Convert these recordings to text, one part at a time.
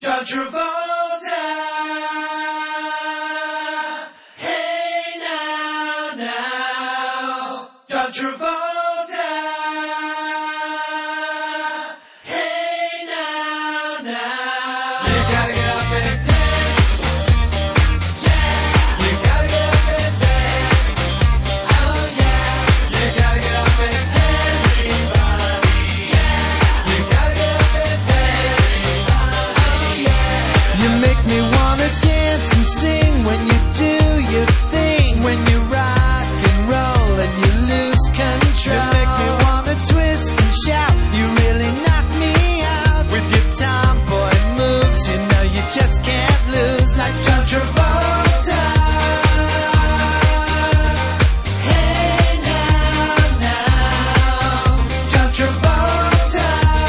John Travolta. Hey now, John Travolta. Hey now. You gotta get up and dance. Yeah. You gotta get up and dance. Oh yeah. You gotta get up and dance. Everybody. Yeah. You gotta get up and dance. Oh yeah. You make me wanna dance and sing when you do your thing. When you rock and roll and you lose control. You make me wanna twist and shout. You really knock me out with your tomboy moves. You know you just can't lose like John Travolta. Hey now, John Travolta.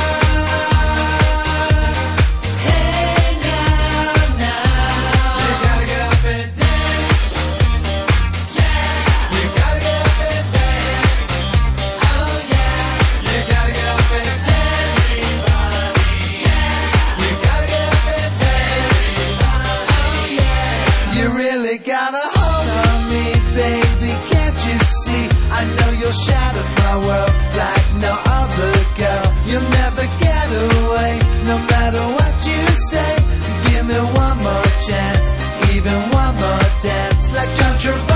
Hey now. You gotta get up and dance. Yeah. You gotta get up and dance. Oh yeah. You gotta get up and dance. Everybody. Yeah. You gotta get up and dance. Oh yeah. You really got a hold on me, baby, can't you see? I know you'll shatter my world like no other girl. You'll never get away, no matter what you say. Give me one more chance, even one more dance, like John Travolta.